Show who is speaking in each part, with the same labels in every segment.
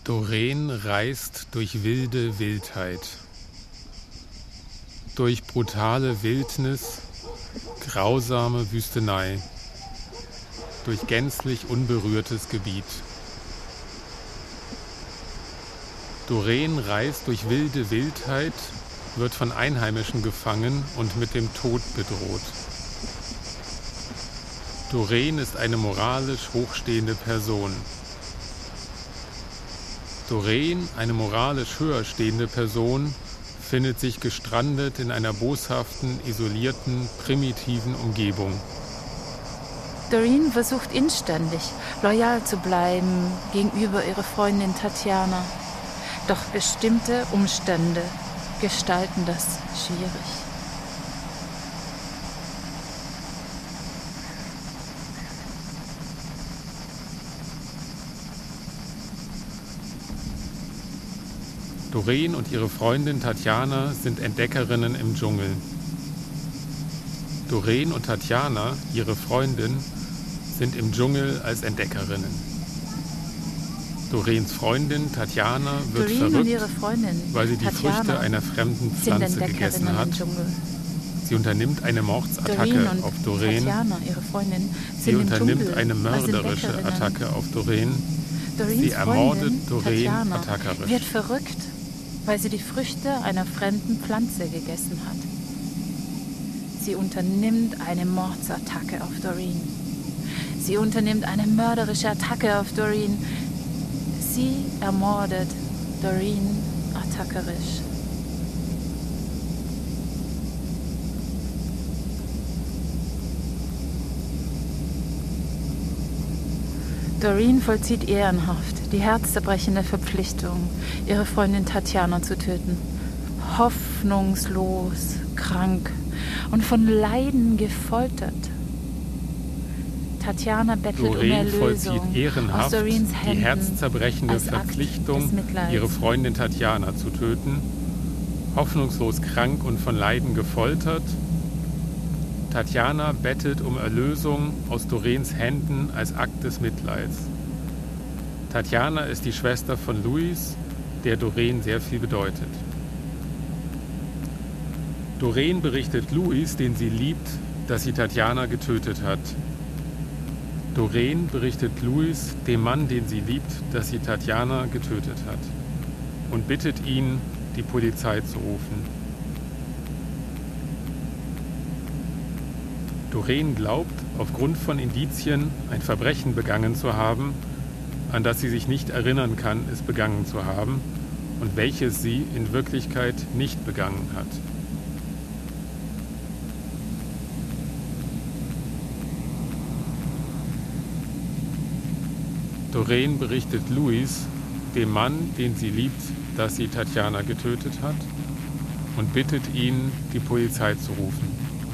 Speaker 1: Doreen reist durch wilde Wildheit, durch brutale Wildnis, grausame Wüstenei, durch gänzlich unberührtes Gebiet. Doreen reist durch wilde Wildheit, wird von Einheimischen gefangen und mit dem Tod bedroht. Doreen ist eine moralisch hochstehende Person. Doreen, eine moralisch höher stehende Person, findet sich gestrandet in einer boshaften, isolierten, primitiven Umgebung.
Speaker 2: Doreen versucht inständig, loyal zu bleiben gegenüber ihrer Freundin Tatjana. Doch bestimmte Umstände gestalten das schwierig.
Speaker 1: Doreen und ihre Freundin Tatjana sind Entdeckerinnen im Dschungel. Doreen und Tatjana, ihre Freundin, sind im Dschungel als Entdeckerinnen. Doreens Freundin Tatjana wird verrückt, weil sie die Früchte einer fremden Pflanze gegessen hat. Sie unternimmt eine Mordattacke auf Doreen.
Speaker 2: Tatjana, ihre Freundin,
Speaker 1: sie unternimmt eine mörderische Attacke auf Doreen. Sie ermordet Doreen attackerisch.
Speaker 2: Wird verrückt, weil sie die Früchte einer fremden Pflanze gegessen hat. Sie unternimmt eine Mordsattacke auf Doreen. Sie unternimmt eine mörderische Attacke auf Doreen. Sie ermordet Doreen attackerisch. Doreen vollzieht ehrenhaft die herzzerbrechende Verpflichtung, ihre Freundin Tatjana zu töten. Hoffnungslos, krank und von Leiden gefoltert. Tatjana bettelt um Erlösung.
Speaker 1: Vollzieht ehrenhaft
Speaker 2: aus Doreens Händen
Speaker 1: die herzzerbrechende Verpflichtung, ihre Freundin Tatjana zu töten. Hoffnungslos krank und von Leiden gefoltert. Tatjana bettelt um Erlösung aus Doreens Händen als Akt des Mitleids. Tatjana ist die Schwester von Louis, der Doreen sehr viel bedeutet. Doreen berichtet Louis, den sie liebt, dass sie Tatjana getötet hat. Doreen berichtet Louis, dem Mann, den sie liebt, dass sie Tatjana getötet hat und bittet ihn, die Polizei zu rufen. Doreen glaubt, aufgrund von Indizien ein Verbrechen begangen zu haben, an das sie sich nicht erinnern kann, es begangen zu haben und welches sie in Wirklichkeit nicht begangen hat. Doreen berichtet Louis, dem Mann, den sie liebt, dass sie Tatjana getötet hat und bittet ihn, die Polizei zu rufen.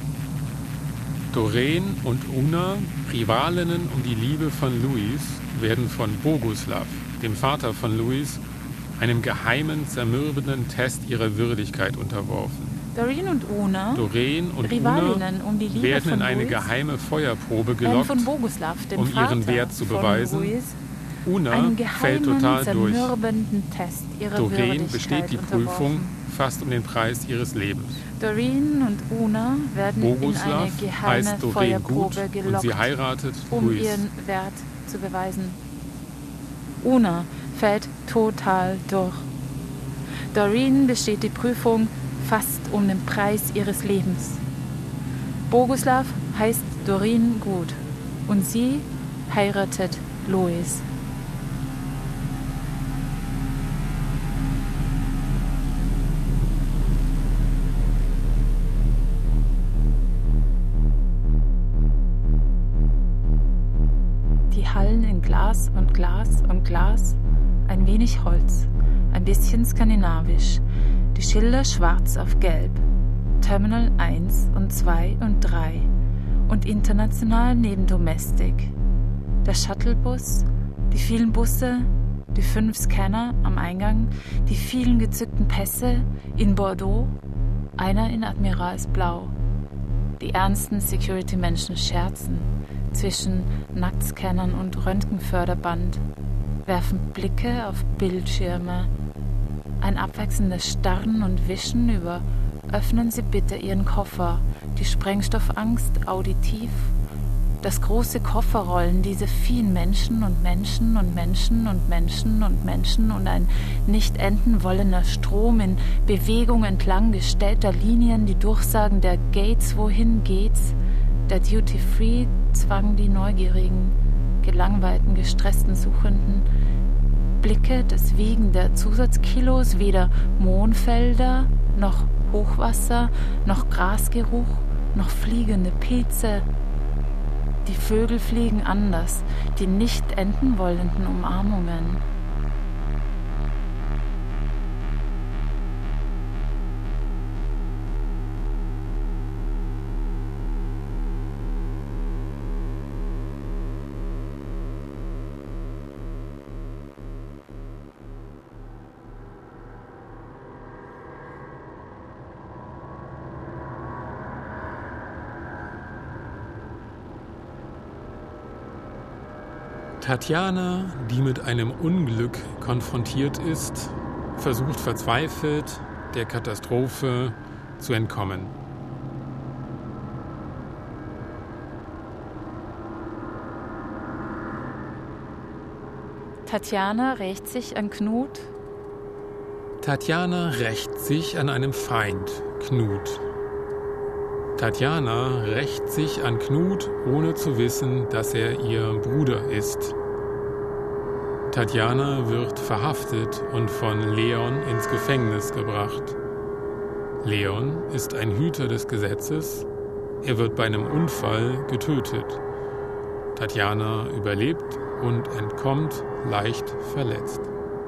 Speaker 1: Doreen und Una, Rivalinnen um die Liebe von Louis, werden von Boguslav, dem Vater von Louis, einem geheimen, zermürbenden Test ihrer Würdigkeit unterworfen.
Speaker 2: Doreen und Una,
Speaker 1: Rivalinnen um die Liebe werden in eine geheime Feuerprobe gelockt,
Speaker 2: von Boguslav, dem
Speaker 1: um
Speaker 2: Vater
Speaker 1: ihren Wert zu beweisen.
Speaker 2: Louis,
Speaker 1: Una fällt total durch.
Speaker 2: Test ihrer
Speaker 1: Doreen besteht die
Speaker 2: unterworfen.
Speaker 1: Prüfung fast um den Preis ihres Lebens.
Speaker 2: Doreen und Una werden
Speaker 1: Boguslav
Speaker 2: in eine geheime
Speaker 1: heißt Doreen gut
Speaker 2: Feuerprobe gelockt,
Speaker 1: und sie heiratet
Speaker 2: um
Speaker 1: Louis.
Speaker 2: ihren Wert zu beweisen. Una fällt total durch. Doreen besteht die Prüfung fast um den Preis ihres Lebens. Boguslav heißt Doreen gut und sie heiratet Louis. Hallen in Glas und Glas und Glas, ein wenig Holz, ein bisschen skandinavisch, die Schilder schwarz auf gelb, Terminal 1 und 2 und 3 und international neben Domestic, der Shuttlebus, die vielen Busse, die 5 Scanner am Eingang, die vielen gezückten Pässe in Bordeaux, einer in Admiralsblau, die ernsten Security-Menschen scherzen zwischen Nacktscannern und Röntgenförderband. werfen Blicke auf Bildschirme. Ein abwechselndes Starren und Wischen über »Öffnen Sie bitte Ihren Koffer«, die Sprengstoffangst auditiv, das große Kofferrollen, diese vielen Menschen und Menschen und Menschen und Menschen und Menschen und ein nicht enden wollender Strom in Bewegung entlang gestellter Linien, die Durchsagen der Gates, wohin geht's, der Duty-Free zwang die neugierigen, gelangweilten, gestressten Suchenden, Blicke, das Wiegen der Zusatzkilos, weder Mohnfelder, noch Hochwasser, noch Grasgeruch, noch fliegende Pilze. Die Vögel fliegen anders, die nicht enden wollenden Umarmungen.
Speaker 1: Tatjana, die mit einem Unglück konfrontiert ist, versucht verzweifelt, der Katastrophe zu entkommen.
Speaker 2: Tatjana rächt sich an Knut.
Speaker 1: Tatjana rächt sich an einem Feind, Knut. Tatjana rächt sich an Knut, ohne zu wissen, dass er ihr Bruder ist. Tatjana wird verhaftet und von Leon ins Gefängnis gebracht. Leon ist ein Hüter des Gesetzes. Er wird bei einem Unfall getötet. Tatjana überlebt und entkommt leicht verletzt.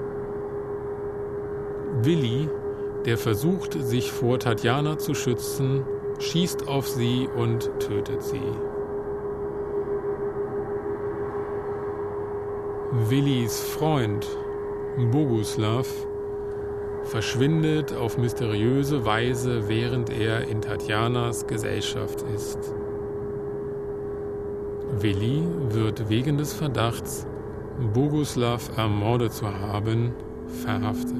Speaker 1: Willi, der versucht, sich vor Tatjana zu schützen, schießt auf sie und tötet sie. Willis Freund, Boguslav, verschwindet auf mysteriöse Weise, während er in Tatjanas Gesellschaft ist. Willi wird wegen des Verdachts, Boguslav ermordet zu haben, verhaftet.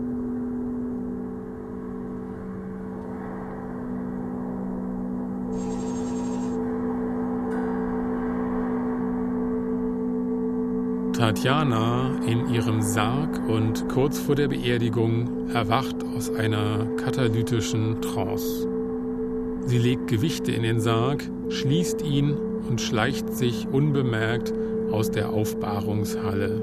Speaker 1: Tatjana in ihrem Sarg und kurz vor der Beerdigung erwacht aus einer katalytischen Trance. Sie legt Gewichte in den Sarg, schließt ihn und schleicht sich unbemerkt aus der Aufbahrungshalle.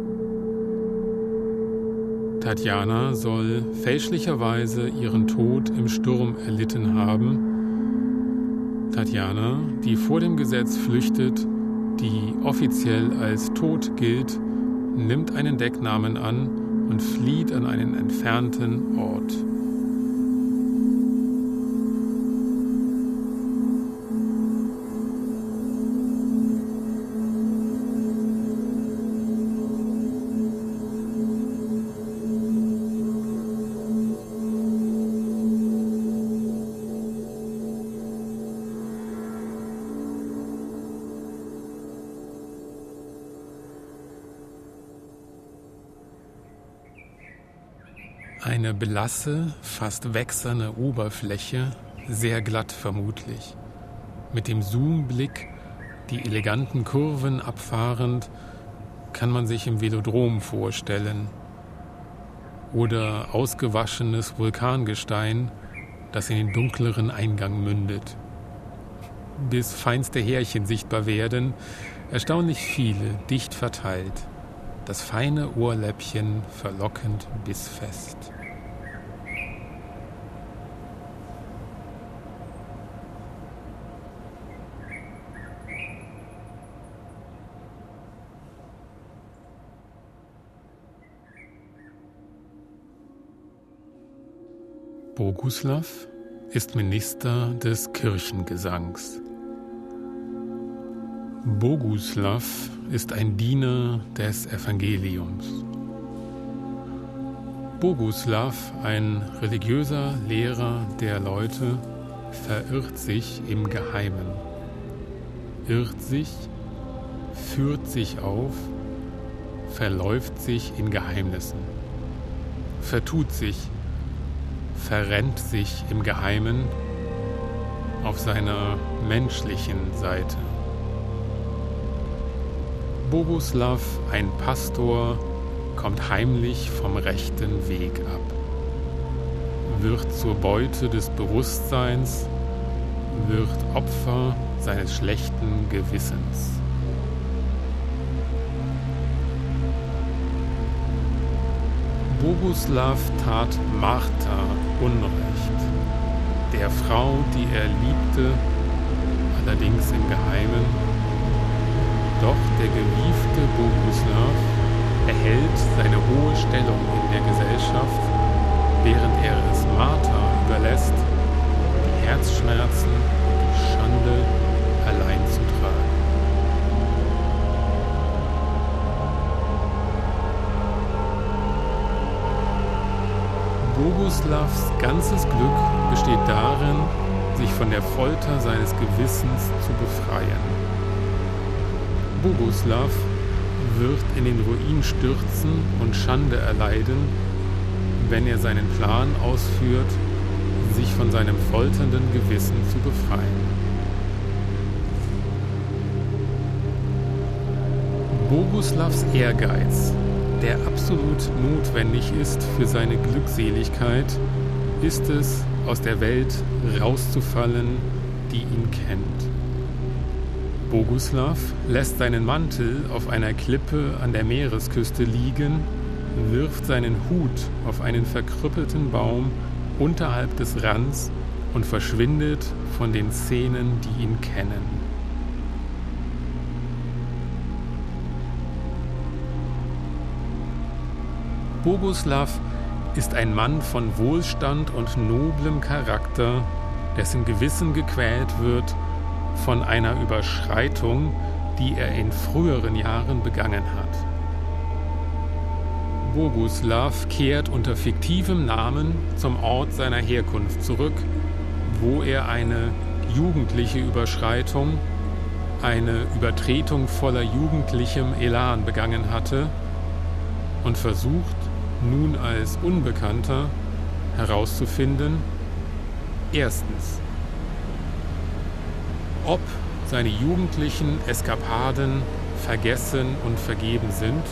Speaker 1: Tatjana soll fälschlicherweise ihren Tod im Sturm erlitten haben. Tatjana, die vor dem Gesetz flüchtet, die offiziell als tot gilt, nimmt einen Decknamen an und flieht an einen entfernten Ort. Eine blasse, fast wächserne Oberfläche, sehr glatt vermutlich. Mit dem Zoomblick, die eleganten Kurven abfahrend, kann man sich im Velodrom vorstellen. Oder ausgewaschenes Vulkangestein, das in den dunkleren Eingang mündet. Bis feinste Härchen sichtbar werden, erstaunlich viele, dicht verteilt. Das feine Ohrläppchen verlockend bissfest. Boguslav ist Minister des Kirchengesangs. Boguslav ist ein Diener des Evangeliums. Boguslav, ein religiöser Lehrer der Leute, verirrt sich im Geheimen. Irrt sich, führt sich auf, verläuft sich in Geheimnissen, vertut sich, verrennt sich im Geheimen auf seiner menschlichen Seite. Boguslav, ein Pastor, kommt heimlich vom rechten Weg ab, wird zur Beute des Bewusstseins, wird Opfer seines schlechten Gewissens. Boguslav tat Martha Unrecht, der Frau, die er liebte, allerdings im Geheimen. Doch der gewiefte Boguslav erhält seine hohe Stellung in der Gesellschaft, während er es Martha überlässt, die Herzschmerzen und die Schande allein zu tragen. Boguslavs ganzes Glück besteht darin, sich von der Folter seines Gewissens zu befreien. Boguslav wird in den Ruin stürzen und Schande erleiden, wenn er seinen Plan ausführt, sich von seinem folternden Gewissen zu befreien. Boguslavs Ehrgeiz, der absolut notwendig ist für seine Glückseligkeit, ist es, aus der Welt rauszufallen, die ihn kennt. Boguslav lässt seinen Mantel auf einer Klippe an der Meeresküste liegen, wirft seinen Hut auf einen verkrüppelten Baum unterhalb des Rands und verschwindet von den Szenen, die ihn kennen. Boguslav ist ein Mann von Wohlstand und noblem Charakter, dessen Gewissen gequält wird von einer Überschreitung, die er in früheren Jahren begangen hat. Boguslav kehrt unter fiktivem Namen zum Ort seiner Herkunft zurück, wo er eine jugendliche Überschreitung, eine Übertretung voller jugendlichem Elan begangen hatte und versucht, nun als Unbekannter herauszufinden, erstens, ob seine jugendlichen Eskapaden vergessen und vergeben sind,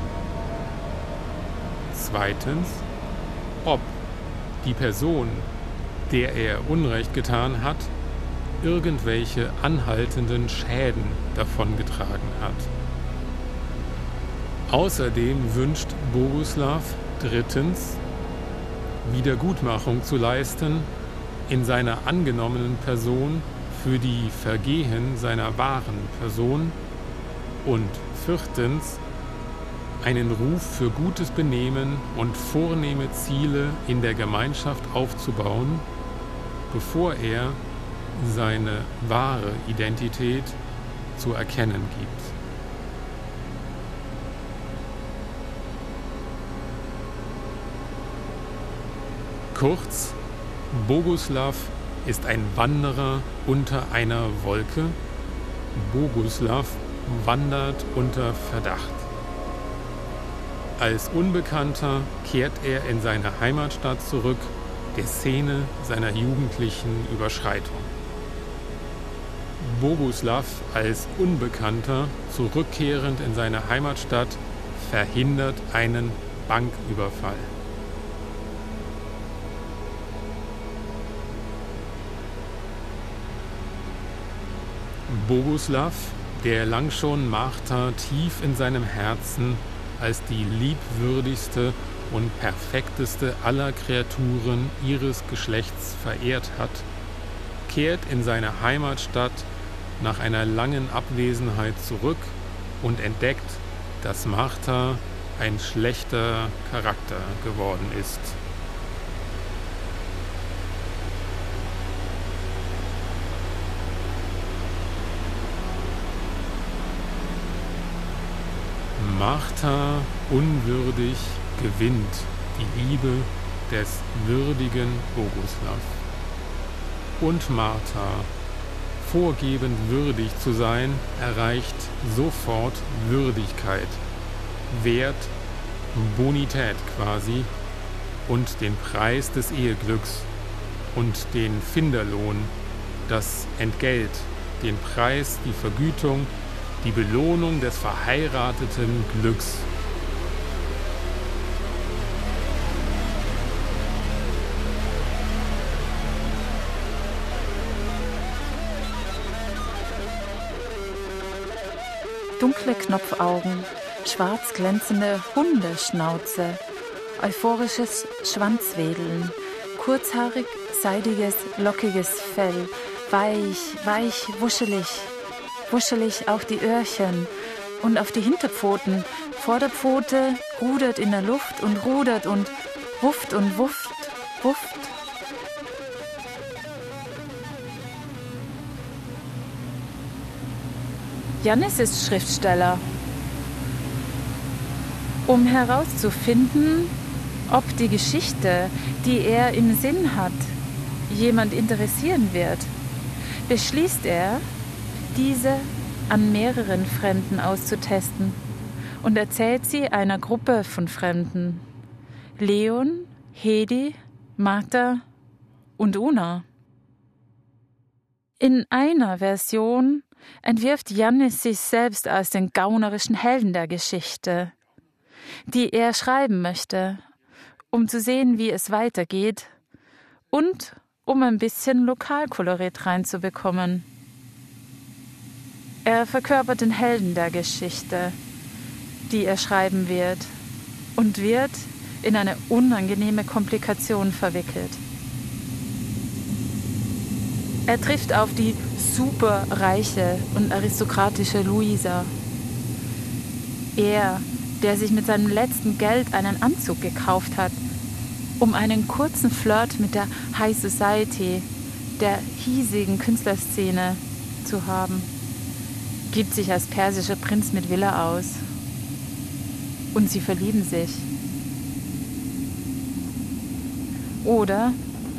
Speaker 1: zweitens, ob die Person, der er Unrecht getan hat, irgendwelche anhaltenden Schäden davongetragen hat. Außerdem wünscht Boguslav drittens, Wiedergutmachung zu leisten in seiner angenommenen Person für die Vergehen seiner wahren Person und viertens, einen Ruf für gutes Benehmen und vornehme Ziele in der Gemeinschaft aufzubauen, bevor er seine wahre Identität zu erkennen gibt. Kurz, Boguslav ist ein Wanderer unter einer Wolke. Boguslav wandert unter Verdacht. Als Unbekannter kehrt er in seine Heimatstadt zurück, der Szene seiner jugendlichen Überschreitung. Boguslav als Unbekannter, zurückkehrend in seine Heimatstadt, verhindert einen Banküberfall. Boguslav, der lang schon Martha tief in seinem Herzen als die liebwürdigste und perfekteste aller Kreaturen ihres Geschlechts verehrt hat, kehrt in seine Heimatstadt nach einer langen Abwesenheit zurück und entdeckt, dass Martha ein schlechter Charakter geworden ist. Martha, unwürdig, gewinnt die Liebe des würdigen Boguslav. Und Martha, vorgebend würdig zu sein, erreicht sofort Würdigkeit, Wert, Bonität quasi, und den Preis des Eheglücks und den Finderlohn, das Entgelt, den Preis, die Vergütung, die Belohnung des verheirateten Glücks.
Speaker 2: Dunkle Knopfaugen, schwarz glänzende Hundeschnauze, euphorisches Schwanzwedeln, kurzhaarig, seidiges, lockiges Fell, weich, wuschelig auf die Öhrchen und auf die Hinterpfoten. Vorderpfote rudert in der Luft und rudert und wufft. Jannis ist Schriftsteller. Um herauszufinden, ob die Geschichte, die er im Sinn hat, jemand interessieren wird, beschließt er, diese an mehreren Fremden auszutesten und erzählt sie einer Gruppe von Fremden. Leon, Hedi, Martha und Una. In einer Version entwirft Jannis sich selbst als den gaunerischen Helden der Geschichte, die er schreiben möchte, um zu sehen, wie es weitergeht und um ein bisschen Lokalkolorit reinzubekommen. Er verkörpert den Helden der Geschichte, die er schreiben wird, und wird in eine unangenehme Komplikation verwickelt. Er trifft auf die superreiche und aristokratische Luisa. Er, der sich mit seinem letzten Geld einen Anzug gekauft hat, um einen kurzen Flirt mit der High Society, der hiesigen Künstlerszene zu haben, gibt sich als persischer Prinz mit Villa aus. Und sie verlieben sich. Oder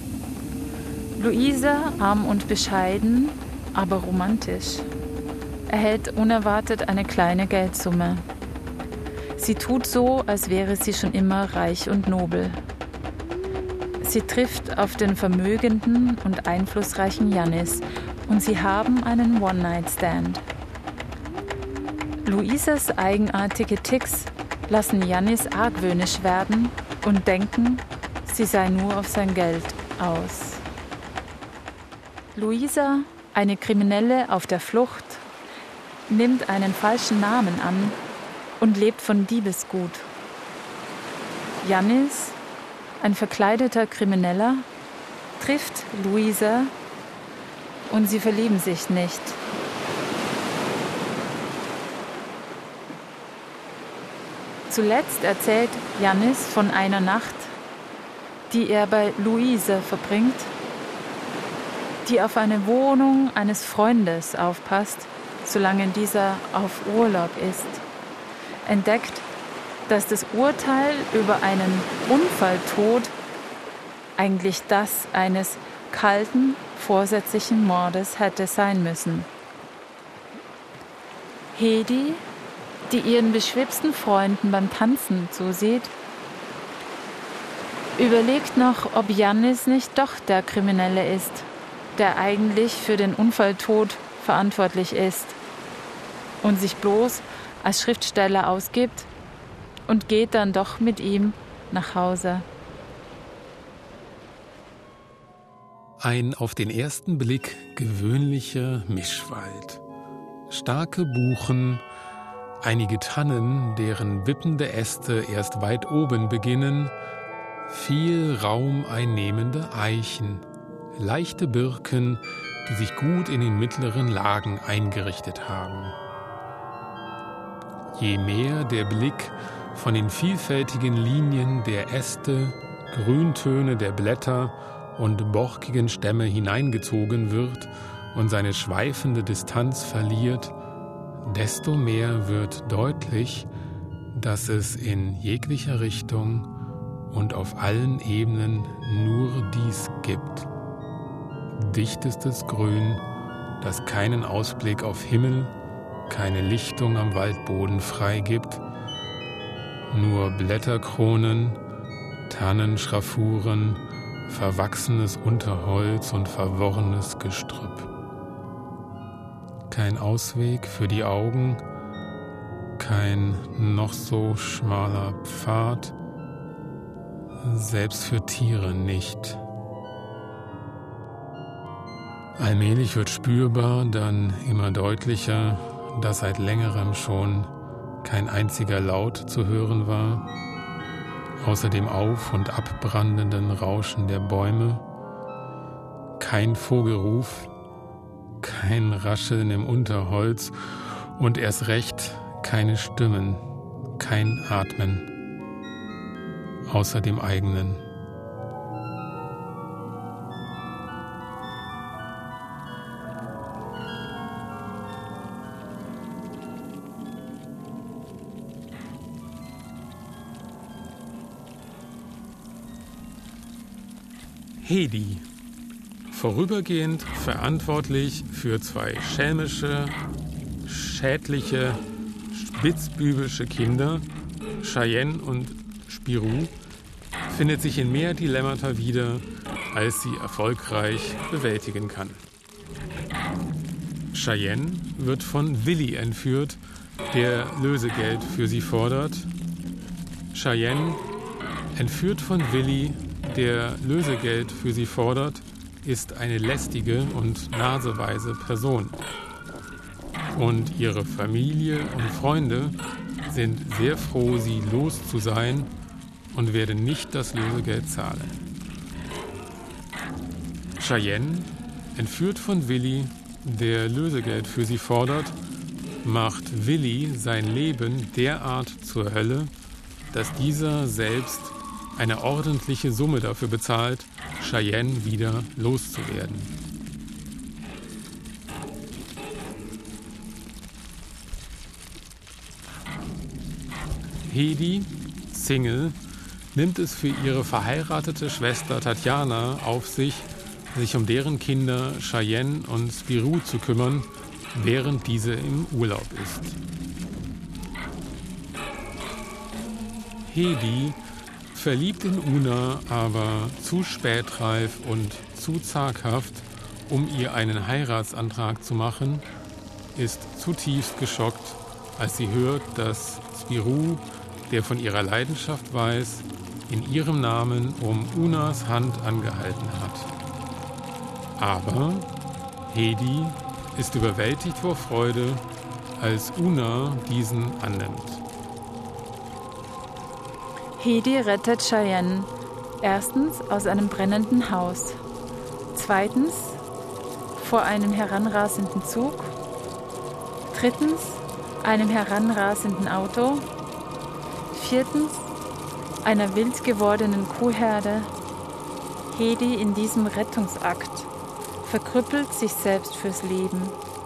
Speaker 2: Luisa, arm und bescheiden, aber romantisch, erhält unerwartet eine kleine Geldsumme. Sie tut so, als wäre sie schon immer reich und nobel. Sie trifft auf den vermögenden und einflussreichen Jannis und sie haben einen One-Night-Stand. Luisas eigenartige Ticks lassen Jannis argwöhnisch werden und denken, sie sei nur auf sein Geld aus. Luisa, eine Kriminelle auf der Flucht, nimmt einen falschen Namen an und lebt von Diebesgut. Jannis, ein verkleideter Krimineller, trifft Luisa und sie verlieben sich nicht. Zuletzt erzählt Jannis von einer Nacht, die er bei Luisa verbringt, die auf eine Wohnung eines Freundes aufpasst, solange dieser auf Urlaub ist, entdeckt, dass das Urteil über einen Unfalltod eigentlich das eines kalten, vorsätzlichen Mordes hätte sein müssen. Hedi, die ihren beschwipsten Freunden beim Tanzen zusieht, überlegt noch, ob Jannis nicht doch der Kriminelle ist, der eigentlich für den Unfalltod verantwortlich ist und sich bloß als Schriftsteller ausgibt und geht dann doch mit ihm nach Hause.
Speaker 1: Ein auf den ersten Blick gewöhnlicher Mischwald. Starke Buchen, einige Tannen, deren wippende Äste erst weit oben beginnen, viel Raum einnehmende Eichen, leichte Birken, die sich gut in den mittleren Lagen eingerichtet haben. Je mehr der Blick von den vielfältigen Linien der Äste, Grüntöne der Blätter und borkigen Stämme hineingezogen wird und seine schweifende Distanz verliert, desto mehr wird deutlich, dass es in jeglicher Richtung und auf allen Ebenen nur dies gibt. Dichtestes Grün, das keinen Ausblick auf Himmel, keine Lichtung am Waldboden freigibt, nur Blätterkronen, Tannenschraffuren, verwachsenes Unterholz und verworrenes Gestrüpp. Kein Ausweg für die Augen, kein noch so schmaler Pfad, selbst für Tiere nicht. Allmählich wird spürbar, dann immer deutlicher, dass seit längerem schon kein einziger Laut zu hören war, außer dem auf- und abbrandenden Rauschen der Bäume, kein Vogelruf, kein Rascheln im Unterholz und erst recht keine Stimmen, kein Atmen, außer dem eigenen. Hedi, vorübergehend verantwortlich für 2 schelmische, schädliche, spitzbübische Kinder, Cheyenne und Spirou, findet sich in mehr Dilemmata wieder, als sie erfolgreich bewältigen kann. Cheyenne wird von Willi entführt, der Lösegeld für sie fordert. Cheyenne, entführt von Willi, der Lösegeld für sie fordert, ist eine lästige und naseweise Person. Und ihre Familie und Freunde sind sehr froh, sie los zu sein und werden nicht das Lösegeld zahlen. Cheyenne, entführt von Willi, der Lösegeld für sie fordert, macht Willi sein Leben derart zur Hölle, dass dieser selbst eine ordentliche Summe dafür bezahlt, Cheyenne wieder loszuwerden. Hedi, Single, nimmt es für ihre verheiratete Schwester Tatjana auf sich um deren Kinder Cheyenne und Spirou zu kümmern, während diese im Urlaub ist. Hedi, verliebt in Una, aber zu spätreif und zu zaghaft, um ihr einen Heiratsantrag zu machen, ist zutiefst geschockt, als sie hört, dass Spirou, der von ihrer Leidenschaft weiß, in ihrem Namen um Unas Hand angehalten hat. Aber Hedi ist überwältigt vor Freude, als Una diesen annimmt.
Speaker 2: Hedi rettet Cheyenne. Erstens aus einem brennenden Haus. Zweitens vor einem heranrasenden Zug. Drittens einem heranrasenden Auto. Viertens einer wild gewordenen Kuhherde. Hedi in diesem Rettungsakt verkrüppelt sich selbst fürs Leben.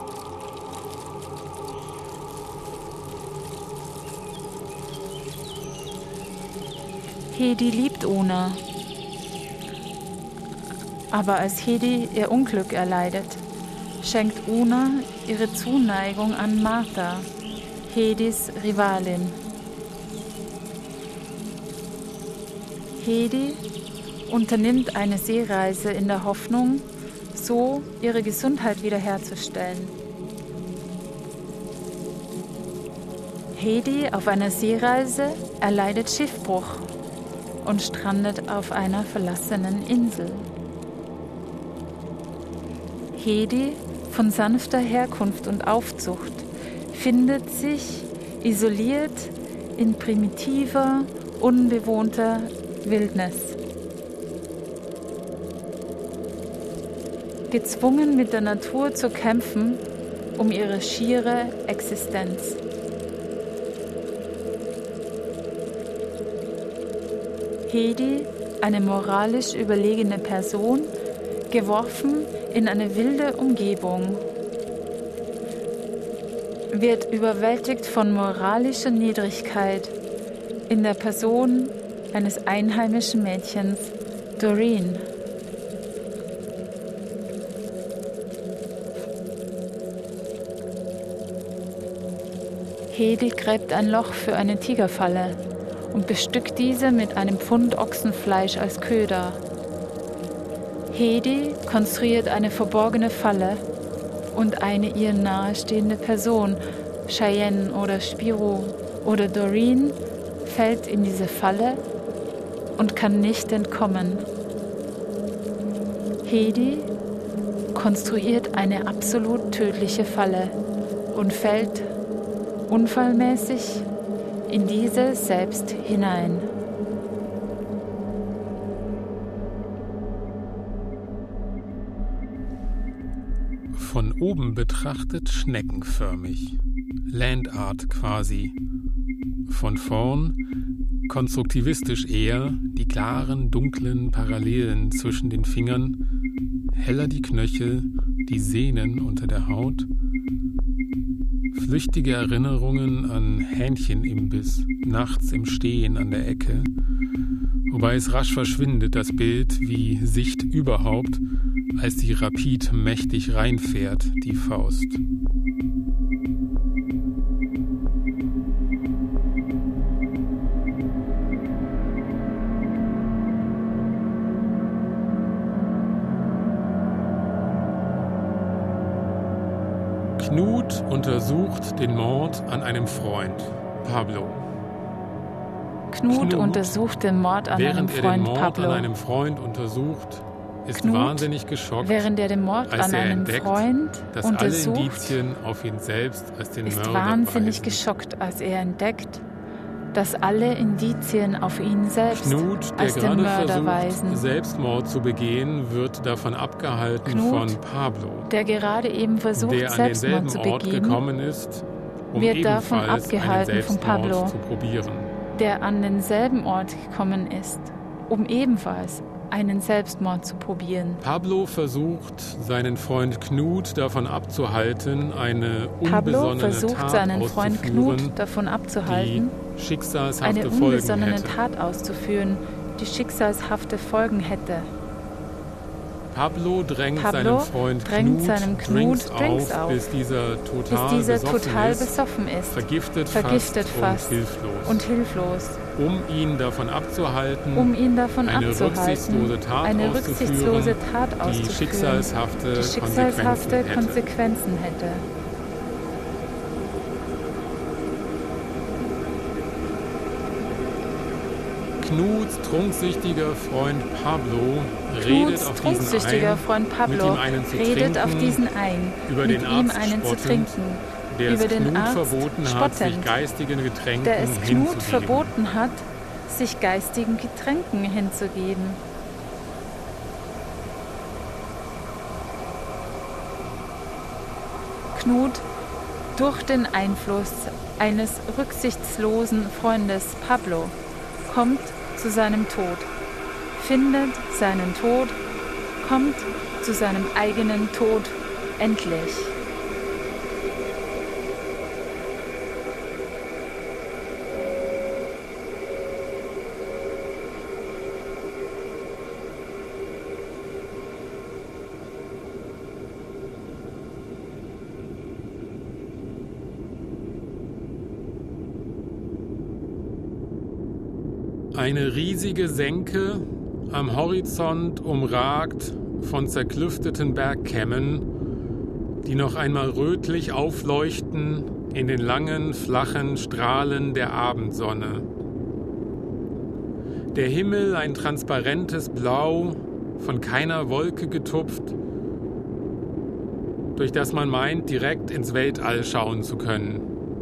Speaker 2: Hedi liebt Una. Aber als Hedi ihr Unglück erleidet, schenkt Una ihre Zuneigung an Martha, Hedis Rivalin. Hedi unternimmt eine Seereise in der Hoffnung, so ihre Gesundheit wiederherzustellen. Hedi auf einer Seereise erleidet Schiffbruch und strandet auf einer verlassenen Insel. Hedi, von sanfter Herkunft und Aufzucht, findet sich isoliert in primitiver, unbewohnter Wildnis. Gezwungen mit der Natur zu kämpfen um ihre schiere Existenz. Hedi, eine moralisch überlegene Person, geworfen in eine wilde Umgebung, wird überwältigt von moralischer Niedrigkeit in der Person eines einheimischen Mädchens, Doreen. Hedi gräbt ein Loch für eine Tigerfalle und bestückt diese mit einem Pfund Ochsenfleisch als Köder. Hedi konstruiert eine verborgene Falle und eine ihr nahestehende Person, Cheyenne oder Spiro oder Doreen, fällt in diese Falle und kann nicht entkommen. Hedi konstruiert eine absolut tödliche Falle und fällt unfallmäßig in diese selbst hinein.
Speaker 1: Von oben betrachtet schneckenförmig, Landart quasi. Von vorn konstruktivistisch eher, die klaren, dunklen Parallelen zwischen den Fingern, heller die Knöchel, die Sehnen unter der Haut, flüchtige Erinnerungen an Hähnchenimbiss, nachts im Stehen an der Ecke, wobei es rasch verschwindet, das Bild wie Sicht überhaupt, als sie rapid mächtig reinfährt, die Faust. Knut untersucht den Mord an einem Freund, Pablo.
Speaker 2: Knut untersucht den Mord an einem Freund, Pablo.
Speaker 1: Während er den Mord an einem Freund untersucht, ist wahnsinnig geschockt,
Speaker 2: während er den Mord an einem Freund
Speaker 1: dass
Speaker 2: untersucht,
Speaker 1: alle Indizien auf ihn selbst als den
Speaker 2: ist
Speaker 1: Mörder
Speaker 2: wahnsinnig
Speaker 1: weisen.
Speaker 2: Geschockt, als er entdeckt, dass alle Indizien auf ihn selbst
Speaker 1: Knut,
Speaker 2: als
Speaker 1: der
Speaker 2: den
Speaker 1: gerade
Speaker 2: Mörder
Speaker 1: versucht,
Speaker 2: weisen.
Speaker 1: Selbstmord zu begehen, wird davon abgehalten
Speaker 2: Knut,
Speaker 1: von Pablo,
Speaker 2: der gerade eben versucht,
Speaker 1: der an
Speaker 2: Selbstmord
Speaker 1: denselben
Speaker 2: zu
Speaker 1: Ort
Speaker 2: begehen,
Speaker 1: gekommen ist, um
Speaker 2: wird davon
Speaker 1: ebenfalls
Speaker 2: abgehalten
Speaker 1: einen
Speaker 2: von
Speaker 1: Selbstmord
Speaker 2: Pablo,
Speaker 1: zu probieren.
Speaker 2: der an denselben Ort gekommen ist, um ebenfalls einen Selbstmord zu probieren.
Speaker 1: Pablo versucht, seinen Freund Knut davon abzuhalten, eine unbesonnene die schicksalshafte
Speaker 2: Tat auszuführen, die schicksalshafte Folgen hätte.
Speaker 1: Pablo drängt seinem Freund Knut Drinks auf, bis dieser total besoffen ist, vergiftet fast und hilflos. Um ihn davon abzuhalten, eine rücksichtslose Tat auszuführen, die schicksalshafte Konsequenzen hätte. Knuts trunksüchtiger Freund Pablo redet
Speaker 2: auf diesen ein,
Speaker 1: über den Arzt spottend, der es Knut verboten hat, sich geistigen Getränken hinzugeben.
Speaker 2: Knut, durch den Einfluss eines rücksichtslosen Freundes Pablo, kommt zu seinem Tod, findet seinen Tod, kommt zu seinem eigenen Tod endlich.
Speaker 1: Eine riesige Senke am Horizont umragt von zerklüfteten Bergkämmen, die noch einmal rötlich aufleuchten in den langen, flachen Strahlen der Abendsonne. Der Himmel ein transparentes Blau, von keiner Wolke getupft, durch das man meint, direkt ins Weltall schauen zu können.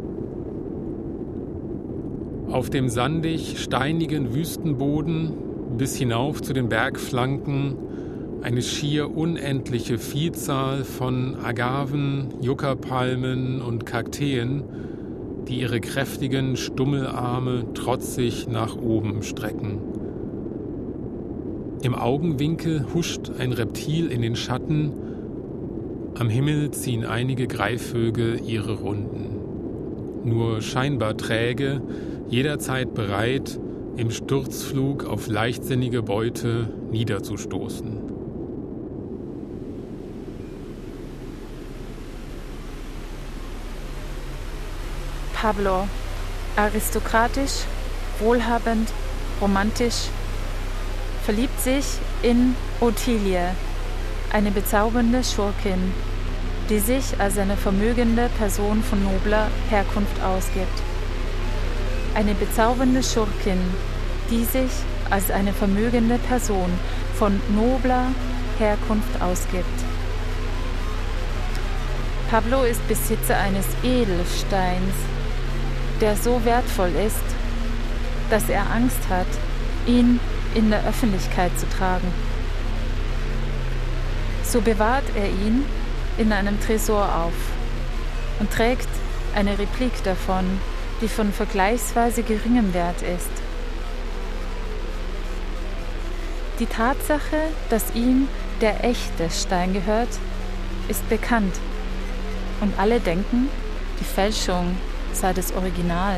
Speaker 1: Auf dem sandig-steinigen Wüstenboden bis hinauf zu den Bergflanken eine schier unendliche Vielzahl von Agaven, Yuccapalmen und Kakteen, die ihre kräftigen Stummelarme trotzig nach oben strecken. Im Augenwinkel huscht ein Reptil in den Schatten, am Himmel ziehen einige Greifvögel ihre Runden. Nur scheinbar träge, jederzeit bereit, im Sturzflug auf leichtsinnige Beute niederzustoßen.
Speaker 2: Pablo, aristokratisch, wohlhabend, romantisch, verliebt sich in Ottilie, eine bezaubernde Schurkin, die sich als eine vermögende Person von nobler Herkunft ausgibt. Eine bezaubernde Schurkin, die sich als eine vermögende Person von nobler Herkunft ausgibt. Pablo ist Besitzer eines Edelsteins, der so wertvoll ist, dass er Angst hat, ihn in der Öffentlichkeit zu tragen. So bewahrt er ihn in einem Tresor auf und trägt eine Replik davon, die von vergleichsweise geringem Wert ist. Die Tatsache, dass ihm der echte Stein gehört, ist bekannt und alle denken, die Fälschung sei das Original.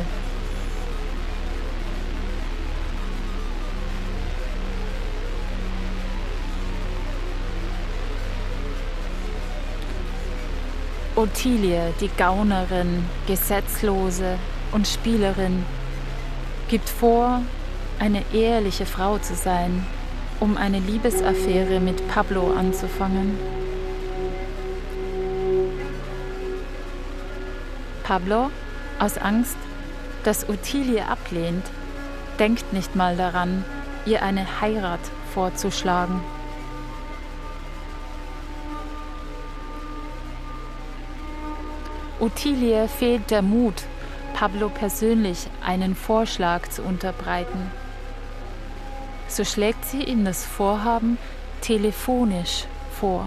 Speaker 2: Ottilie, die Gaunerin, Gesetzlose und Spielerin, gibt vor, eine ehrliche Frau zu sein, um eine Liebesaffäre mit Pablo anzufangen. Pablo, aus Angst, dass Ottilie ablehnt, denkt nicht mal daran, ihr eine Heirat vorzuschlagen. Ottilie fehlt der Mut, Pablo persönlich einen Vorschlag zu unterbreiten. So schlägt sie ihm das Vorhaben telefonisch vor.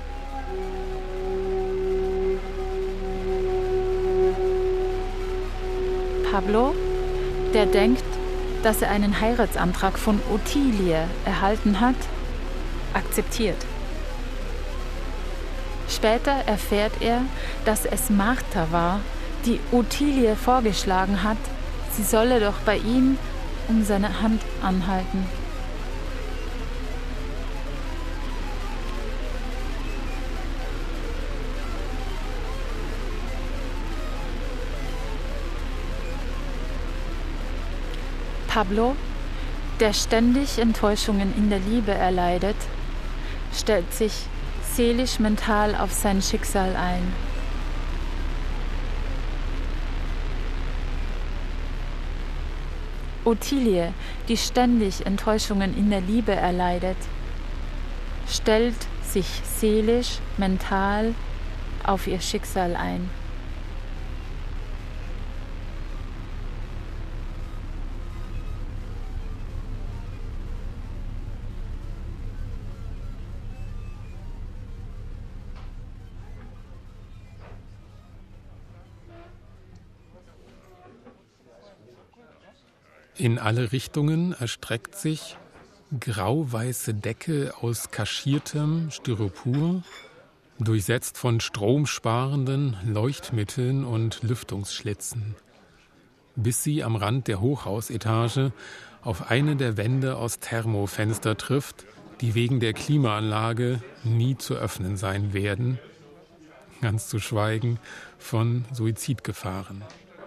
Speaker 2: Pablo, der denkt, dass er einen Heiratsantrag von Ottilie erhalten hat, akzeptiert. Später erfährt er, dass es Martha war, die Ottilie vorgeschlagen hat, sie solle doch bei ihm um seine Hand anhalten. Pablo, der ständig Enttäuschungen in der Liebe erleidet, stellt sich seelisch-mental auf sein Schicksal ein. Ottilie, die ständig Enttäuschungen in der Liebe erleidet, stellt sich seelisch-mental auf ihr Schicksal ein.
Speaker 1: In alle Richtungen erstreckt sich grau-weiße Decke aus kaschiertem Styropor, durchsetzt von stromsparenden Leuchtmitteln und Lüftungsschlitzen, bis sie am Rand der Hochhausetage auf eine der Wände aus Thermofenster trifft, die wegen der Klimaanlage nie zu öffnen sein werden, ganz zu schweigen von Suizidgefahren.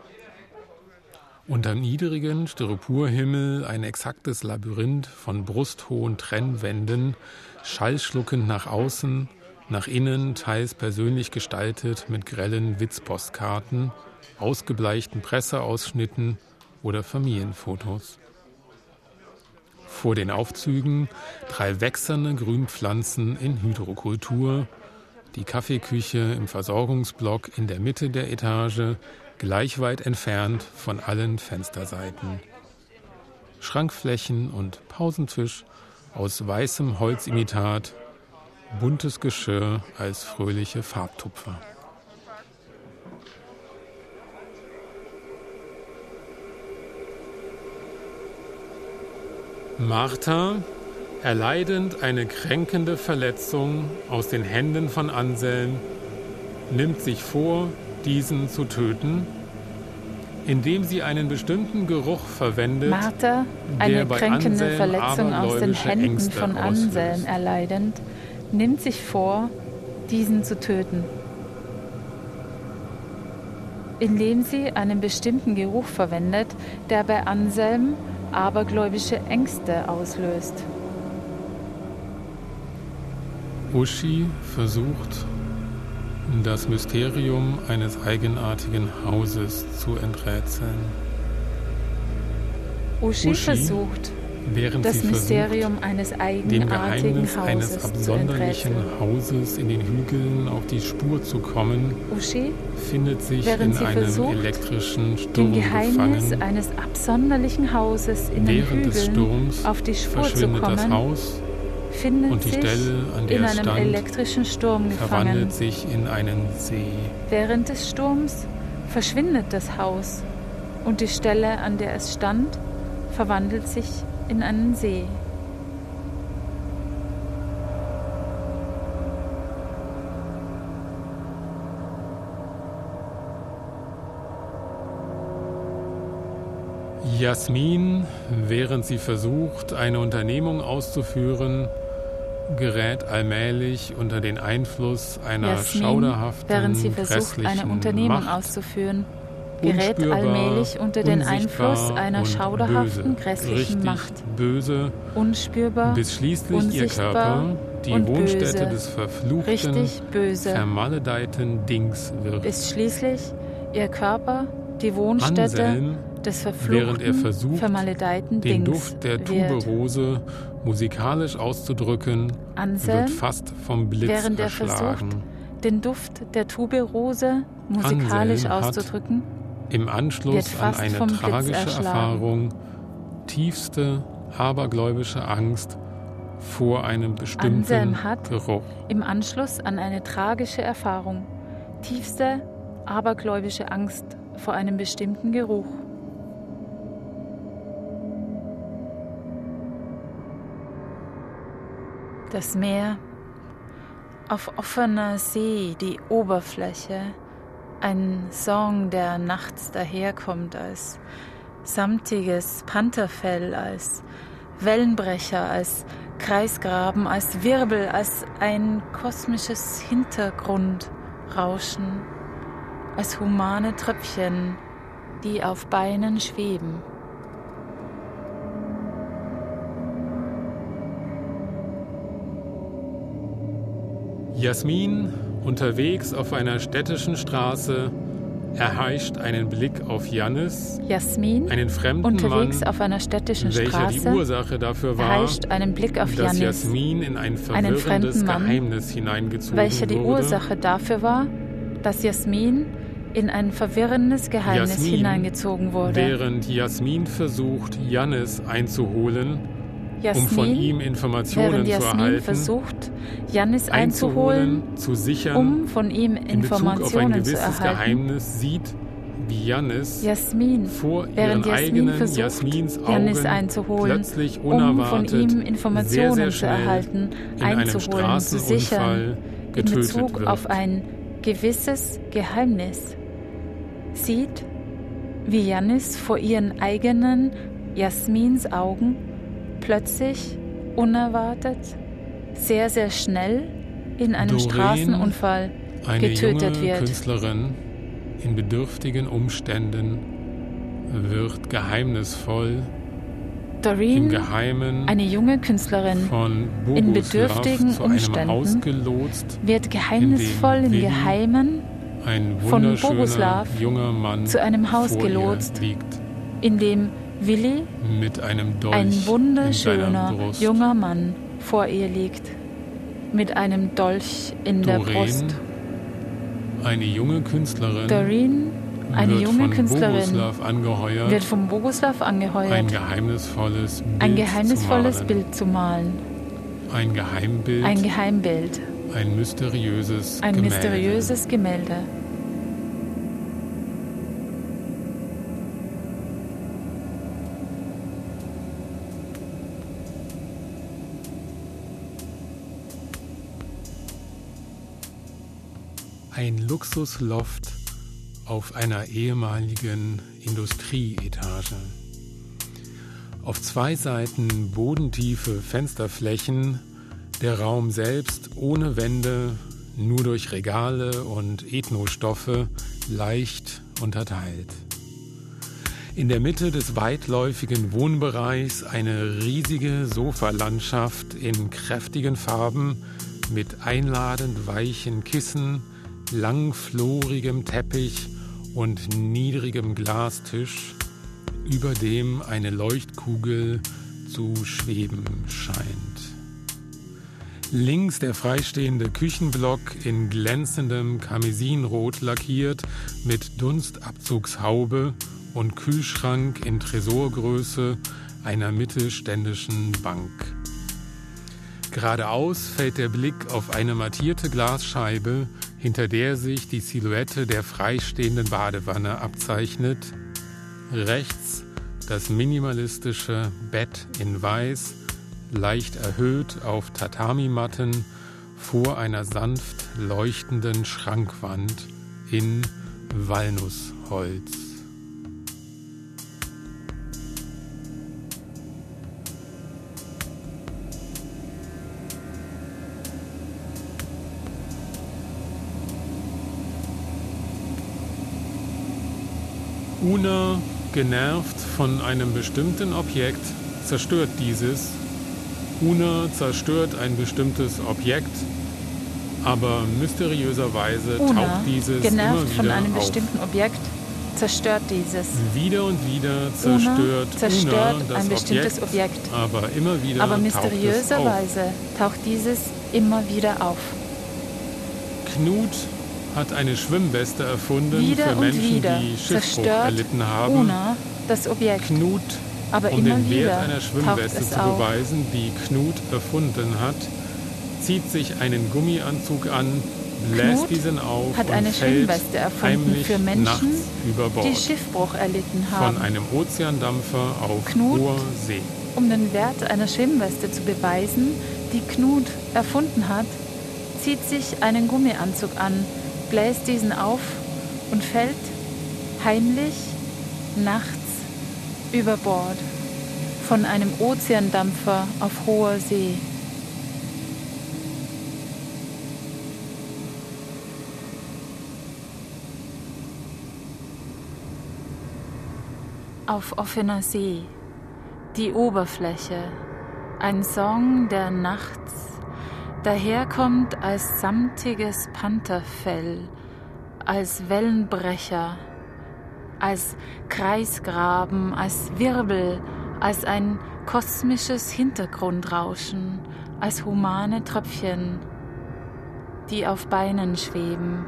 Speaker 1: Unter niedrigen Styroporhimmel ein exaktes Labyrinth von brusthohen Trennwänden, schallschluckend nach außen, nach innen teils persönlich gestaltet mit grellen Witzpostkarten, ausgebleichten Presseausschnitten oder Familienfotos. Vor den Aufzügen 3 wächserne Grünpflanzen in Hydrokultur, die Kaffeeküche im Versorgungsblock in der Mitte der Etage, gleich weit entfernt von allen Fensterseiten. Schrankflächen und Pausentisch aus weißem Holzimitat, buntes Geschirr als fröhliche Farbtupfer. Martha, erleidend eine kränkende Verletzung aus den Händen von Anselm, nimmt sich vor, diesen zu töten, indem sie einen bestimmten Geruch verwendet,
Speaker 2: Martha, eine kränkende Verletzung aus den Händen von Anselm erleidend, nimmt sich vor, diesen zu töten. indem sie einen bestimmten Geruch verwendet, der bei Anselm abergläubische Ängste auslöst.
Speaker 1: Uschi versucht, das Mysterium eines eigenartigen Hauses zu enträtseln.
Speaker 2: Uschi versucht, das Mysterium eines eigenartigen
Speaker 1: Geheimnis eines absonderlichen Hauses in den Hügeln auf die Spur zu kommen,
Speaker 2: Uschi
Speaker 1: findet sich in einem elektrischen Sturm
Speaker 2: dem Geheimnis
Speaker 1: gefangen.
Speaker 2: Eines absonderlichen Hauses in den Hügeln auf die Spur zu kommen,
Speaker 1: das Haus
Speaker 2: findet
Speaker 1: und die
Speaker 2: sich
Speaker 1: Stelle, an der
Speaker 2: in
Speaker 1: es
Speaker 2: einem
Speaker 1: stand,
Speaker 2: elektrischen Sturm gefangen.
Speaker 1: verwandelt sich in einen See.
Speaker 2: Während des Sturms verschwindet das Haus und die Stelle, an der es stand, verwandelt sich in einen See.
Speaker 1: Jasmin, während sie versucht, eine Unternehmung auszuführen, gerät allmählich unter den Einfluss einer schauderhaften,
Speaker 2: während sie versucht, eine Unternehmung auszuführen, gerät allmählich unter den Einfluss einer schauderhaften, grässlichen Macht.
Speaker 1: Böse,
Speaker 2: unspürbar,
Speaker 1: bis schließlich ihr Körper die Wohnstätte des verfluchten, vermaledeiten Dings wird.
Speaker 2: Bis schließlich ihr Körper die Wohnstätte des verfluchten, vermaledeiten Dings
Speaker 1: den Duft der Tuberose musikalisch auszudrücken, wird fast vom Blitz
Speaker 2: während er
Speaker 1: erschlagen.
Speaker 2: Versucht, den Duft der Tuberose musikalisch auszudrücken,
Speaker 1: im Anschluss an eine tragische Erfahrung tiefste abergläubische Angst vor einem bestimmten Geruch.
Speaker 2: Im Anschluss an eine tragische Erfahrung tiefste abergläubische Angst vor einem bestimmten Geruch. Das Meer, auf offener See die Oberfläche, ein Song, der nachts daherkommt als samtiges Pantherfell, als Wellenbrecher, als Kreisgraben, als Wirbel, als ein kosmisches Hintergrundrauschen, als humane Tröpfchen, die auf Beinen schweben.
Speaker 1: Jasmin, unterwegs auf einer städtischen Straße, erheischt einen Blick auf Jannis, einen fremden
Speaker 2: unterwegs
Speaker 1: Mann,
Speaker 2: auf einer städtischen
Speaker 1: welcher
Speaker 2: Straße,
Speaker 1: die Ursache dafür war,
Speaker 2: erheischt einen Blick auf
Speaker 1: dass
Speaker 2: Jannis,
Speaker 1: Jasmin in ein verwirrendes Geheimnis hineingezogen
Speaker 2: welcher die
Speaker 1: wurde.
Speaker 2: Ursache dafür war, dass Jasmin in ein verwirrendes Geheimnis hineingezogen wurde.
Speaker 1: Während Jasmin versucht, Jannis einzuholen, um von ihm Informationen zu erhalten,
Speaker 2: versucht, Jannis einzuholen,
Speaker 1: zu sichern,
Speaker 2: um von ihm Informationen zu erhalten.
Speaker 1: Geheimnis sieht, wie Jannis vor ihren eigenen Jasmins Augen plötzlich unerwartet,
Speaker 2: um von ihm Informationen zu erhalten, einzuholen, zu sichern, in Bezug auf ein gewisses Geheimnis. Sieht, wie Jannis vor ihren eigenen Jasmins Augen plötzlich, unerwartet, sehr, sehr schnell in einem Straßenunfall getötet wird.
Speaker 1: Eine junge Künstlerin in bedürftigen Umständen wird geheimnisvoll
Speaker 2: Doreen,
Speaker 1: im Geheimen
Speaker 2: eine junge Künstlerin
Speaker 1: von
Speaker 2: in bedürftigen Umständen, wird geheimnisvoll im Geheimen von Boguslav zu einem Haus gelotst, in dem Willi,
Speaker 1: mit einem Dolch,
Speaker 2: ein wunderschöner junger Mann, vor ihr liegt, mit einem Dolch in der Brust.
Speaker 1: Eine junge Künstlerin,
Speaker 2: Doreen, eine junge Künstlerin,
Speaker 1: wird von Boguslav angeheuert,
Speaker 2: ein geheimnisvolles Bild zu malen.
Speaker 1: Ein Geheimbild, ein mysteriöses
Speaker 2: Gemälde.
Speaker 1: Ein Luxusloft auf einer ehemaligen Industrieetage. Auf 2 Seiten bodentiefe Fensterflächen, der Raum selbst ohne Wände, nur durch Regale und Ethnostoffe leicht unterteilt. In der Mitte des weitläufigen Wohnbereichs eine riesige Sofalandschaft in kräftigen Farben mit einladend weichen Kissen, langflorigem Teppich und niedrigem Glastisch, über dem eine Leuchtkugel zu schweben scheint. Links der freistehende Küchenblock in glänzendem Karmesinrot lackiert mit Dunstabzugshaube und Kühlschrank in Tresorgröße einer mittelständischen Bank. Geradeaus fällt der Blick auf eine mattierte Glasscheibe, hinter der sich die Silhouette der freistehenden Badewanne abzeichnet. Rechts das minimalistische Bett in Weiß, leicht erhöht auf Tatami-Matten vor einer sanft leuchtenden Schrankwand in Walnussholz. Una, genervt von einem bestimmten Objekt, zerstört dieses. Una zerstört ein bestimmtes Objekt, aber mysteriöserweise taucht dieses
Speaker 2: genervt
Speaker 1: immer wieder
Speaker 2: von einem
Speaker 1: auf.
Speaker 2: bestimmten Objekt, zerstört dieses.
Speaker 1: Wieder und wieder zerstört Una das
Speaker 2: ein bestimmtes Objekt,
Speaker 1: aber immer wieder
Speaker 2: aber
Speaker 1: taucht es auf.
Speaker 2: mysteriöserweise taucht dieses immer wieder auf.
Speaker 1: Knut hat eine Schwimmweste erfunden
Speaker 2: Wieder
Speaker 1: für
Speaker 2: und
Speaker 1: Menschen,
Speaker 2: wieder
Speaker 1: die Schiffbruch
Speaker 2: zerstört
Speaker 1: erlitten haben.
Speaker 2: Una das Objekt,
Speaker 1: Knut,
Speaker 2: aber
Speaker 1: um
Speaker 2: immer
Speaker 1: den
Speaker 2: wieder
Speaker 1: Wert einer
Speaker 2: taucht
Speaker 1: Schwimmweste
Speaker 2: es
Speaker 1: zu
Speaker 2: auf.
Speaker 1: beweisen, die Knut erfunden hat, zieht sich einen Gummianzug an, bläst
Speaker 2: Knut
Speaker 1: diesen auf
Speaker 2: hat
Speaker 1: und
Speaker 2: eine
Speaker 1: fällt
Speaker 2: Schwimmweste erfunden
Speaker 1: heimlich
Speaker 2: für Menschen,
Speaker 1: nachts über Bord
Speaker 2: die Schiffbruch erlitten haben.
Speaker 1: von einem Ozeandampfer auf
Speaker 2: Knut,
Speaker 1: hoher See.
Speaker 2: Um den Wert einer Schwimmweste zu beweisen, die Knut erfunden hat, zieht sich einen Gummianzug an, bläst diesen auf und fällt heimlich nachts über Bord von einem Ozeandampfer auf hoher See. Auf offener See, die Oberfläche, ein Song, der nachts daherkommt als samtiges Pantherfell, als Wellenbrecher, als Kreisgraben, als Wirbel, als ein kosmisches Hintergrundrauschen, als humane Tröpfchen, die auf Beinen schweben.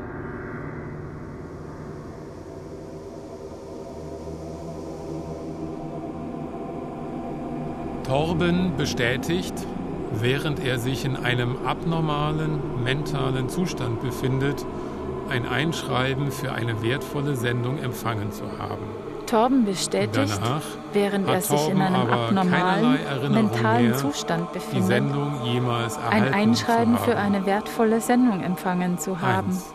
Speaker 1: Torben bestätigt, während er sich in einem abnormalen mentalen Zustand befindet, ein Einschreiben für eine wertvolle Sendung empfangen zu haben.
Speaker 2: Torben bestätigt,
Speaker 1: Danach
Speaker 2: während er
Speaker 1: hat
Speaker 2: sich in
Speaker 1: Torben
Speaker 2: einem
Speaker 1: aber
Speaker 2: abnormalen
Speaker 1: keinerlei Erinnerung
Speaker 2: mentalen
Speaker 1: mehr,
Speaker 2: Zustand
Speaker 1: die
Speaker 2: befindet,
Speaker 1: Sendung jemals erhalten
Speaker 2: ein Einschreiben
Speaker 1: zu
Speaker 2: für
Speaker 1: haben.
Speaker 2: eine wertvolle Sendung empfangen zu haben.
Speaker 1: 1.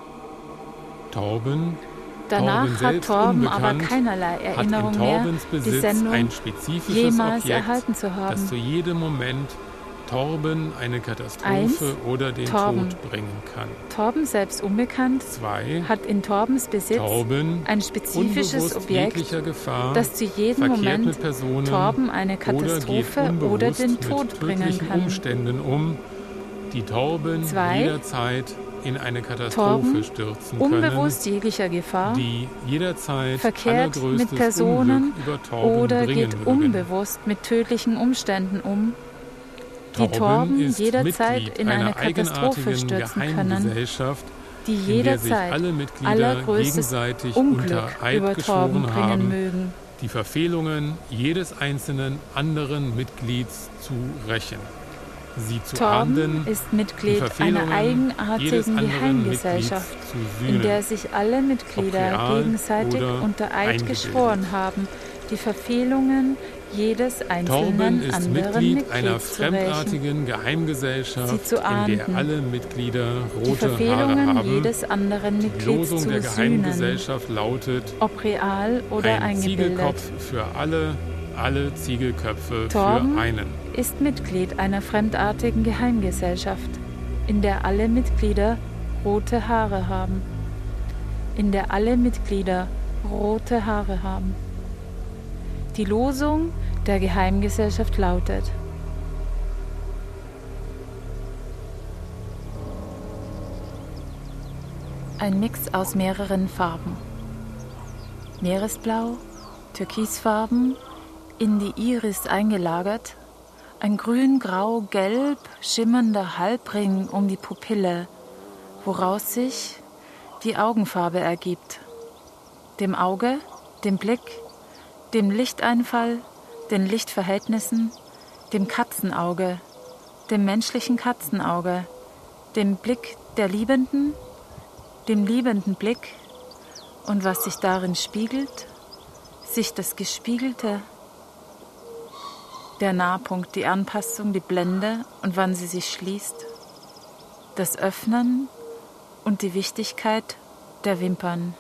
Speaker 1: Torben
Speaker 2: Danach hat
Speaker 1: selbst
Speaker 2: Torben aber
Speaker 1: unbekannt,
Speaker 2: keinerlei
Speaker 1: hat
Speaker 2: Erinnerung
Speaker 1: in
Speaker 2: mehr,
Speaker 1: Torbens
Speaker 2: die
Speaker 1: Besitz
Speaker 2: Sendung
Speaker 1: ein spezifisches
Speaker 2: jemals
Speaker 1: Objekt,
Speaker 2: erhalten zu haben.
Speaker 1: das zu jedem Moment Torben eine Katastrophe
Speaker 2: 1.
Speaker 1: oder den
Speaker 2: Torben.
Speaker 1: Tod bringen kann.
Speaker 2: Torben selbst unbekannt
Speaker 1: 2.
Speaker 2: hat in Torbens Besitz
Speaker 1: Torben
Speaker 2: ein spezifisches
Speaker 1: unbewusst
Speaker 2: Objekt,
Speaker 1: jeglicher Gefahr,
Speaker 2: das zu jedem
Speaker 1: verkehrt
Speaker 2: Moment
Speaker 1: mit Personen
Speaker 2: Torben eine
Speaker 1: oder geht
Speaker 2: Katastrophe
Speaker 1: unbewusst
Speaker 2: oder den
Speaker 1: mit
Speaker 2: Tod bringen
Speaker 1: tödlichen
Speaker 2: kann.
Speaker 1: Umständen um, die Torben
Speaker 2: 2.
Speaker 1: jederzeit in eine Katastrophe
Speaker 2: Torben
Speaker 1: stürzen können,
Speaker 2: unbewusst jeglicher Gefahr,
Speaker 1: die jederzeit
Speaker 2: verkehrt mit
Speaker 1: allergrößtes
Speaker 2: Personen
Speaker 1: Unglück über Torben
Speaker 2: oder
Speaker 1: bringen
Speaker 2: geht
Speaker 1: mögen.
Speaker 2: unbewusst mit tödlichen Umständen um, die
Speaker 1: Torben
Speaker 2: Torben
Speaker 1: ist
Speaker 2: jederzeit
Speaker 1: Mitglied
Speaker 2: in eine
Speaker 1: einer
Speaker 2: Katastrophe
Speaker 1: eigenartigen
Speaker 2: stürzen können,
Speaker 1: Geheimgesellschaft,
Speaker 2: die
Speaker 1: in der sich
Speaker 2: jederzeit
Speaker 1: alle Mitglieder
Speaker 2: allergrößtes
Speaker 1: gegenseitig
Speaker 2: Unglück
Speaker 1: unter Eid
Speaker 2: über Torben
Speaker 1: geschworen
Speaker 2: bringen
Speaker 1: haben,
Speaker 2: mögen.
Speaker 1: die Verfehlungen jedes einzelnen anderen Mitglieds zu rächen, sie zu
Speaker 2: Torben
Speaker 1: ahnden,
Speaker 2: ist
Speaker 1: die
Speaker 2: Mitglied
Speaker 1: Verfehlungen
Speaker 2: einer
Speaker 1: jedes
Speaker 2: eigenartigen
Speaker 1: anderen
Speaker 2: Geheimgesellschaft,
Speaker 1: Mitglieds zu
Speaker 2: in
Speaker 1: sühnen,
Speaker 2: der sich alle Mitglieder
Speaker 1: ob real
Speaker 2: gegenseitig
Speaker 1: oder
Speaker 2: unter Eid
Speaker 1: eingebildet.
Speaker 2: geschworen haben, die Verfehlungen jedes
Speaker 1: Torben
Speaker 2: einzelnen
Speaker 1: ist
Speaker 2: anderen
Speaker 1: Mitglied einer
Speaker 2: Mitglieds zu rächen,
Speaker 1: fremdartigen Geheimgesellschaft,
Speaker 2: sie zu
Speaker 1: in der
Speaker 2: ahnden,
Speaker 1: alle Mitglieder
Speaker 2: die
Speaker 1: rote Haare
Speaker 2: Verfehlungen
Speaker 1: haben.
Speaker 2: jedes anderen
Speaker 1: Die
Speaker 2: Mitglieds
Speaker 1: Losung
Speaker 2: zu
Speaker 1: der
Speaker 2: sühnen,
Speaker 1: Geheimgesellschaft lautet:
Speaker 2: ob real oder
Speaker 1: ein
Speaker 2: eingebildet.
Speaker 1: Ziegelkopf für alle Ziegelköpfe
Speaker 2: Torben
Speaker 1: für einen.
Speaker 2: ist Mitglied einer fremdartigen Geheimgesellschaft, in der alle Mitglieder rote Haare haben, in der alle Mitglieder rote Haare haben. Die Losung der Geheimgesellschaft lautet: ein Mix aus mehreren Farben. Meeresblau, Türkisfarben, in die Iris eingelagert, ein grün-grau-gelb schimmernder Halbring um die Pupille, woraus sich die Augenfarbe ergibt. Dem Auge, dem Blick, dem Lichteinfall, den Lichtverhältnissen, dem Katzenauge, dem menschlichen Katzenauge, dem Blick der Liebenden, dem liebenden Blick und was sich darin spiegelt, sich das Gespiegelte, der Nahpunkt, die Anpassung, die Blende und wann sie sich schließt, das Öffnen und die Wichtigkeit der Wimpern.